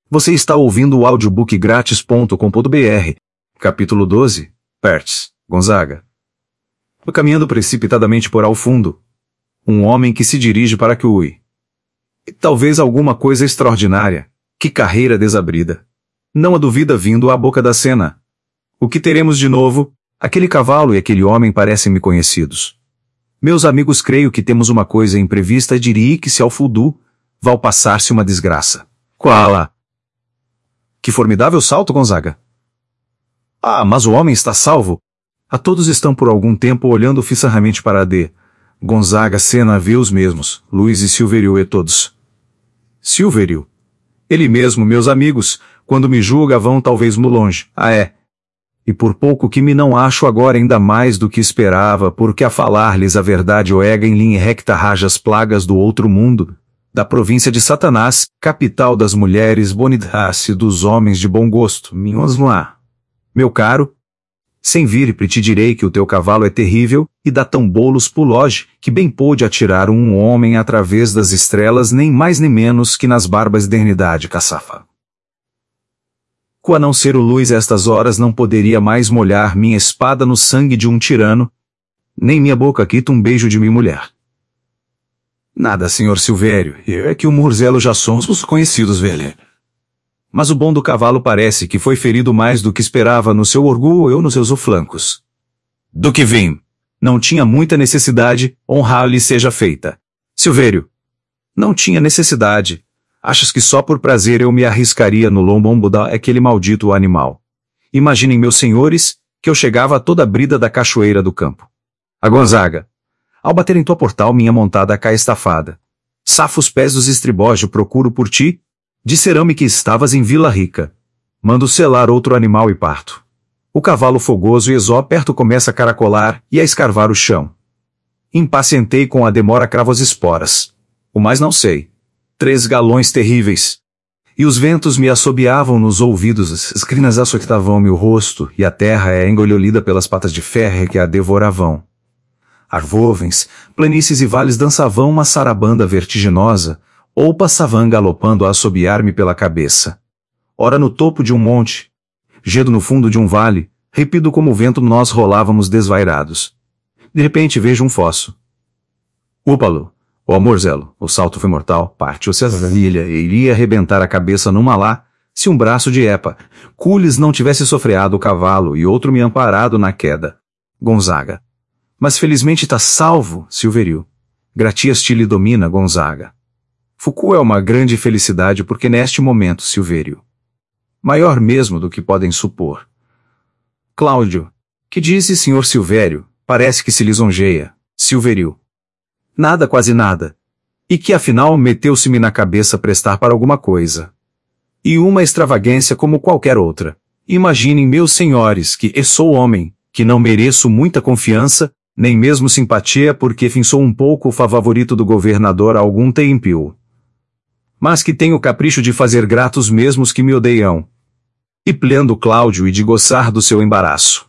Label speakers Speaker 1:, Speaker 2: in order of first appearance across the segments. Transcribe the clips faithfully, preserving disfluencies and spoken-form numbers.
Speaker 1: Você está ouvindo o audiobook grátis ponto com ponto br. Capítulo doze. Pertz, Gonzaga. Caminhando precipitadamente por ao fundo. Um homem que se dirige para Kiui. Talvez alguma coisa extraordinária. Que carreira desabrida. Não há dúvida vindo à boca da cena. O que teremos de novo? Aquele cavalo e aquele homem parecem-me conhecidos. Meus amigos, creio que temos uma coisa imprevista e diria que se ao fudu, vai passar-se uma desgraça. Qual a? Que formidável salto, Gonzaga! Ah, mas o homem está salvo! A todos estão por algum tempo olhando fixamente para a D. Gonzaga, Senna vê os mesmos, Luiz e Silverio e todos. Silverio. Ele mesmo, meus amigos, quando me julga vão talvez mu longe. Ah, é. E por pouco que me não acho agora ainda mais do que esperava, porque a falar-lhes a verdade oega em linha recta raja as plagas do outro mundo, da província de Satanás, capital das mulheres bonitas e dos homens de bom gosto, minhas lá. Meu caro, sem vir te direi que o teu cavalo é terrível, e dá tão bolos puloge, que bem pôde atirar um homem através das estrelas nem mais nem menos que nas barbas de eternidade caçafa. A não ser o Luiz estas horas não poderia mais molhar minha espada no sangue de um tirano, nem minha boca quita um beijo de minha mulher. Nada, senhor Silvério, é que o Murzelo já somos os conhecidos, velho. Mas o bom do cavalo parece que foi ferido mais do que esperava no seu orgulho ou nos seus flancos. Do que vim, não tinha muita necessidade, honrar-lhe seja feita. Silvério, não tinha necessidade. Achas que só por prazer eu me arriscaria no lombo daquele maldito animal? Imaginem, meus senhores, que eu chegava a toda a brida da cachoeira do campo. A Gonzaga. Ao bater em tua portal minha montada cá estafada. Safo os pés dos estribógio procuro por ti, disseram-me que estavas em Vila Rica. Mando selar outro animal e parto. O cavalo fogoso e exó perto começa a caracolar e a escarvar o chão. Impacientei com a demora cravo as esporas. O mais não sei. Três galões terríveis. E os ventos me assobiavam nos ouvidos, as crinas açoitavam-me o rosto, e a terra é engolhida pelas patas de ferro que a devoravam. Arvovens, planícies e vales dançavam uma sarabanda vertiginosa, ou passavam galopando a assobiar-me pela cabeça. Ora no topo de um monte, gedo no fundo de um vale, repido como o vento nós rolávamos desvairados. De repente vejo um fosso. Úpalo! O Murzelo, o salto foi mortal, partiu-se a ilha e iria arrebentar a cabeça numa lá, se um braço de Epa, Cules não tivesse sofreado o cavalo e outro me amparado na queda. Gonzaga. Mas felizmente tá salvo, Silverio. Gratias te lhe domina, Gonzaga. Foucault é uma grande felicidade porque neste momento, Silverio. Maior mesmo do que podem supor. Cláudio. Que disse, senhor Silvério? Parece que se lisonjeia, Silverio. Nada, quase nada. E que afinal meteu-se-me na cabeça prestar para alguma coisa. E uma extravagância como qualquer outra. Imaginem, meus senhores, que eu sou homem, que não mereço muita confiança, nem mesmo simpatia porque fim sou um pouco o favorito do governador há algum tempo. Mas que tenho o capricho de fazer gratos mesmos que me odeiam. E pleno Cláudio e de gozar do seu embaraço.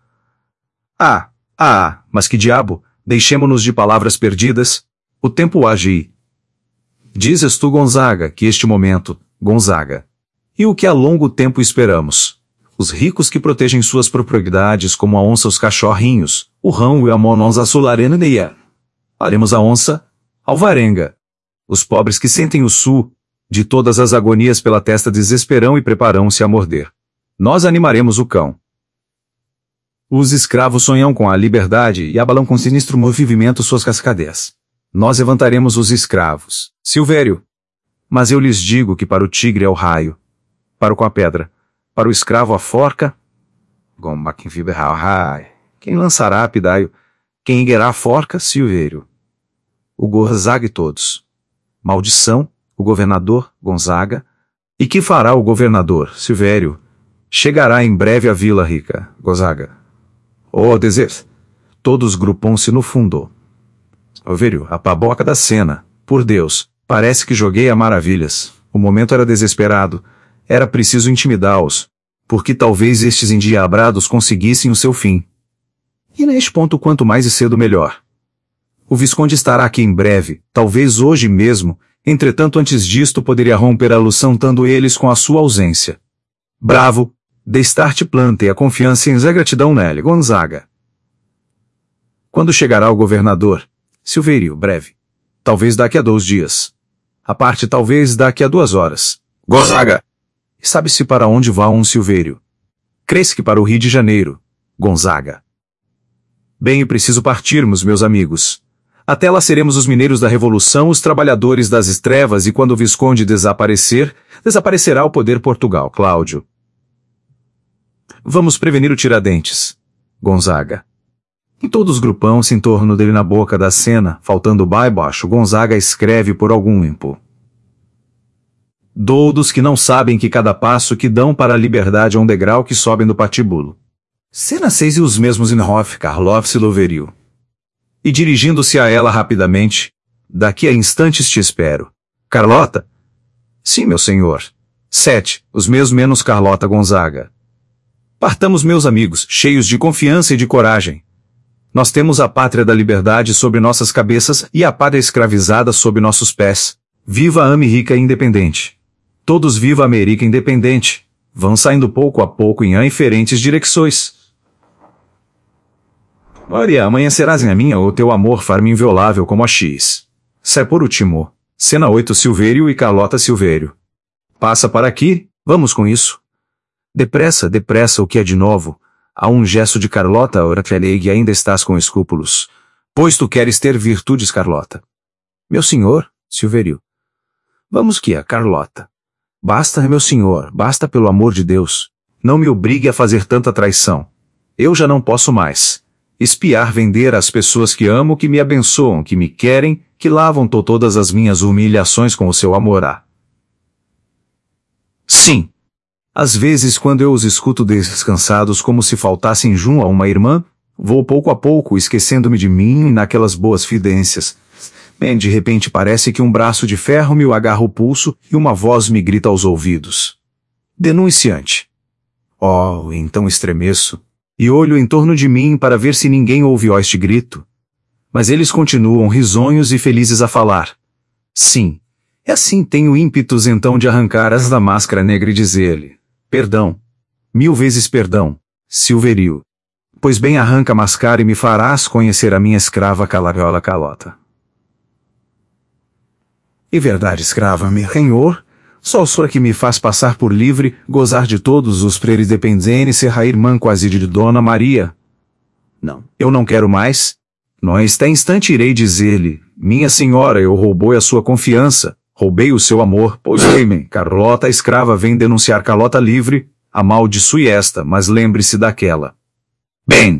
Speaker 1: Ah, ah, mas que diabo! Deixemo-nos de palavras perdidas, o tempo age. Dizes tu, Gonzaga, que este momento, Gonzaga. E o que há longo tempo esperamos? Os ricos que protegem suas propriedades como a onça os cachorrinhos, o rão e a monons açulareneia. Faremos a onça, alvarenga. Os pobres que sentem o su, de todas as agonias pela testa desesperão e preparam-se a morder. Nós animaremos o cão. Os escravos sonham com a liberdade e abalam com sinistro movimento suas cascadeias. Nós levantaremos os escravos, Silvério. Mas eu lhes digo que para o tigre é o raio, para o com a pedra, para o escravo a forca. Quem lançará a pidaio? Quem erguerá a forca, Silvério? O Gonzaga e todos. Maldição, o governador, Gonzaga. E que fará o governador, Silvério? Chegará em breve à Vila Rica, Gonzaga. Oh, desejo. Todos grupam-se no fundo. Silvério, a paboca da cena. Por Deus, parece que joguei a maravilhas. O momento era desesperado. Era preciso intimidá-los, porque talvez estes endiabrados conseguissem o seu fim. E neste ponto quanto mais cedo melhor. O Visconde estará aqui em breve, talvez hoje mesmo, Entretanto, antes disto poderia romper a lução-tando eles com a sua ausência. Bravo, destar-te plante a confiança em Zé gratidão nele, Gonzaga. Quando chegará o governador? Silvério, breve. Talvez daqui a dois dias. A parte talvez daqui a duas horas. Gonzaga! Sabe-se para onde vá um Silvério? Crê-se que para o Rio de Janeiro, Gonzaga. Bem, é preciso partirmos, meus amigos. Até lá seremos os mineiros da Revolução, os trabalhadores das trevas, e quando o Visconde desaparecer, desaparecerá o poder Portugal, Cláudio. Vamos prevenir o Tiradentes, Gonzaga. E todos grupam-se em torno dele na boca da cena, faltando baixo, Gonzaga escreve por algum ímpo. Doudos que não sabem que cada passo que dão para a liberdade é um degrau que sobem do patíbulo. Cena seis e os mesmos em Hof, Karloff se louveriu. E dirigindo-se a ela rapidamente, daqui a instantes te espero. Carlota? Sim, meu senhor. Sete, os meus menos Carlota Gonzaga. Partamos, meus amigos, cheios de confiança e de coragem. Nós temos a pátria da liberdade sobre nossas cabeças e a pátria escravizada sob nossos pés. Viva a AME rica e independente. Todos viva a América independente. Vão saindo pouco a pouco em diferentes direções. Olha, amanhecerás em a minha ou teu amor far-me inviolável como a X. Sai por último. Cena oito Silvério e Carlota Silvério. Passa para aqui, vamos com isso. Depressa, depressa o que é de novo. Há um gesto de Carlota, ora que ainda estás com escrúpulos. Pois tu queres ter virtudes, Carlota. Meu senhor, Silvério. Vamos que é, Carlota. Basta, meu senhor, basta pelo amor de Deus. Não me obrigue a fazer tanta traição. Eu já não posso mais. Espiar, vender as pessoas que amo, que me abençoam, que me querem, que lavam to todas as minhas humilhações com o seu amor. Ah. Sim. Às vezes, quando eu os escuto descansados como se faltassem junto a uma irmã, vou pouco a pouco esquecendo-me de mim e naquelas boas fidências. Bem, de repente parece que um braço de ferro me agarra o pulso e uma voz me grita aos ouvidos. Denunciante. Oh, então estremeço. E olho em torno de mim para ver se ninguém ouve ó este grito. Mas eles continuam risonhos e felizes a falar. Sim, é assim tenho ímpetos então de arrancar as da máscara negra e dizer-lhe, perdão, mil vezes perdão, Silvério. Pois bem arranca a máscara e me farás conhecer a minha escrava Calaviola Calota. E verdade, escrava, meu senhor, só o senhor que me faz passar por livre, gozar de todos os preres dependentes ser a irmã quase de Dona Maria. Não, eu não quero mais. Não está instante irei dizer-lhe, minha senhora, eu roubei a sua confiança, roubei o seu amor, pois bem, Carlota escrava vem denunciar Carlota livre, amaldiçoe esta, mas lembre-se daquela. Bem!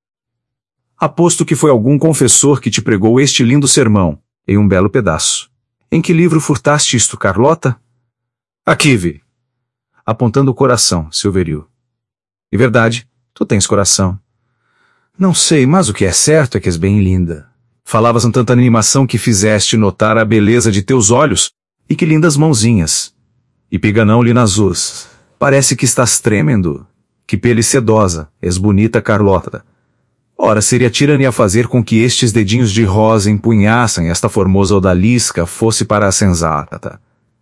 Speaker 1: Aposto que foi algum confessor que te pregou este lindo sermão, em um belo pedaço. Em que livro furtaste isto, Carlota? Aqui vi. Apontando o coração, Silvério. E verdade, tu tens coração. Não sei, mas o que é certo é que és bem linda. Falavas com tanta animação que fizeste notar a beleza de teus olhos, e que lindas mãozinhas. E piganão-lhe nas us. Parece que estás tremendo. Que pele sedosa, és bonita, Carlota. Ora, seria tirania fazer com que estes dedinhos de rosa empunhassem esta formosa odalisca fosse para a sensata.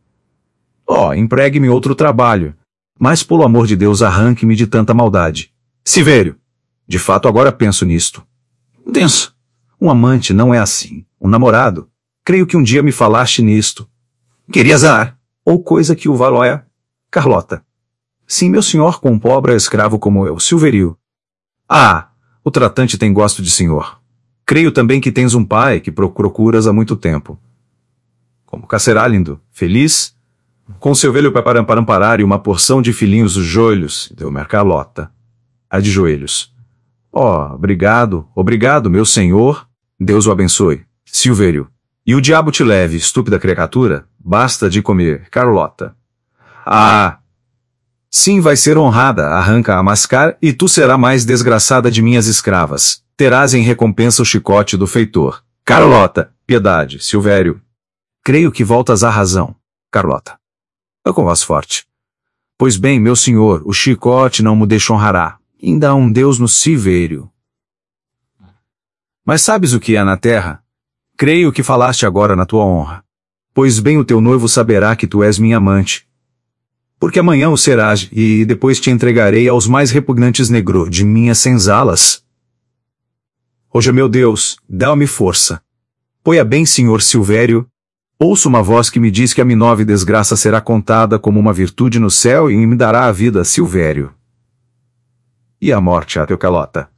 Speaker 1: Oh, empregue-me outro trabalho, mas pelo amor de Deus arranque-me de tanta maldade. Silvério, de fato agora penso nisto. Denso, um amante não é assim, um namorado. Creio que um dia me falaste nisto. Querias ar, ou coisa que o valóia. Carlota. Sim, meu senhor, com um pobre escravo como eu, Silvério. Ah! O tratante tem gosto de senhor. Creio também que tens um pai que procuras há muito tempo. Como cá será, lindo? Feliz? Com seu velho para amparar e uma porção de filhinhos dos joelhos, deu Carlota. A de joelhos. Oh, obrigado, obrigado, meu senhor. Deus o abençoe. Silvério. E o diabo te leve, estúpida criatura, basta de comer, Carlota. Ah! Sim, vai ser honrada, arranca a máscara, e tu será mais desgraçada de minhas escravas. Terás em recompensa o chicote do feitor. Carlota, piedade, Silvério. Creio que voltas à razão, Carlota. Eu com voz forte. Pois bem, meu senhor, o chicote não me deixa honrará. Ainda há um Deus no Silvério. Mas sabes o que há na terra? Creio que falaste agora na tua honra. Pois bem o teu noivo saberá que tu és minha amante. Porque amanhã o serás, e depois te entregarei aos mais repugnantes negros de minhas senzalas. Hoje, meu Deus, dá-me força. Poia bem, senhor Silvério. Ouço uma voz que me diz que a minha nova desgraça será contada como uma virtude no céu e me dará a vida, Silvério. E a morte a teu calota.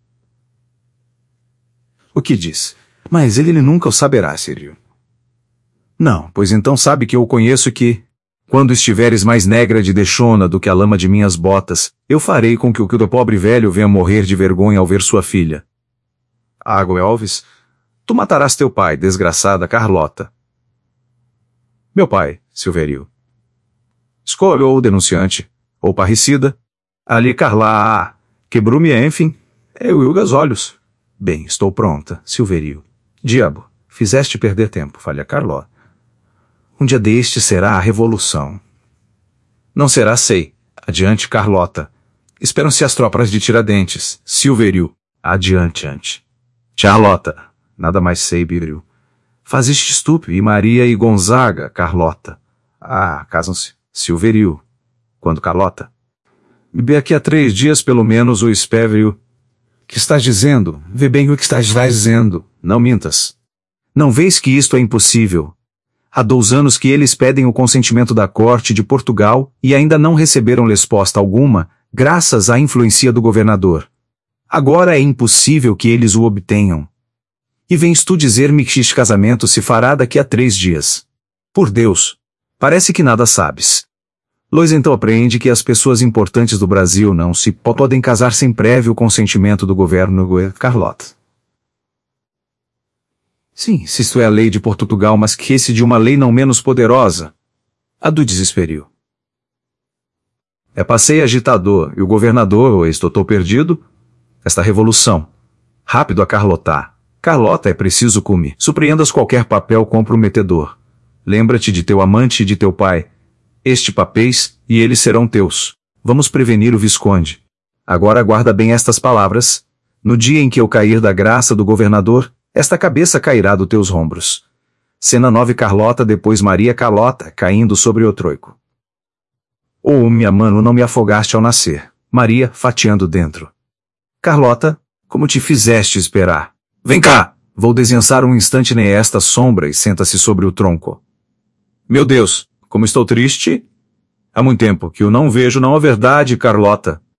Speaker 1: O que diz? Mas ele nunca o saberá, Sírio. Não, pois então sabe que eu o conheço e que, quando estiveres mais negra de deixona do que a lama de minhas botas, eu farei com que o que o pobre velho venha morrer de vergonha ao ver sua filha. Água Elves, tu matarás teu pai, desgraçada Carlota. Meu pai, Silvério. Escolha ou denunciante, ou parricida. Ali Carla, quebrou-me, enfim. Eu ilga os olhos. Bem, estou pronta, Silvério. Diabo, fizeste perder tempo, falha Carló. Um dia deste será a revolução. Não será, sei. Adiante, Carlota. Esperam-se as tropas de Tiradentes. Silvério. Adiante, ante. Charlota. Nada mais sei, Bíbrio. Fazeste estúpido, e Maria e Gonzaga, Carlota. Ah, casam-se. Silvério. Quando Carlota? Bebê aqui há três dias, pelo menos, o espévrio. Que estás dizendo? Vê bem o que estás dizendo. Não mintas. Não vês que isto é impossível? Há dois anos que eles pedem o consentimento da corte de Portugal e ainda não receberam resposta alguma, graças à influência do governador. Agora é impossível que eles o obtenham. E vens tu dizer-me que este casamento se fará daqui a três dias. Por Deus, parece que nada sabes. Lois então aprende que as pessoas importantes do Brasil não se podem casar sem prévio consentimento do governo Carlota. Sim, se isto é a lei de Portugal, mas que esse de uma lei não menos poderosa, a do desespero. É passei agitador, e o governador, ou estou perdido, esta revolução. Rápido a Carlotar. Carlota é preciso cume. Surpreendas qualquer papel comprometedor. Lembra-te de teu amante e de teu pai. Este papéis, e eles serão teus. Vamos prevenir o Visconde. Agora guarda bem estas palavras. No dia em que eu cair da graça do governador, esta cabeça cairá dos teus ombros. Cena nove Carlota depois Maria Carlota, caindo sobre o troico. Oh, minha mano, não me afogaste ao nascer. Maria, fatiando dentro. Carlota, como te fizeste esperar? Vem cá! Vou desençar um instante nesta sombra e senta-se sobre o tronco. Meu Deus, como estou triste! Há muito tempo que eu não vejo, não é verdade, Carlota.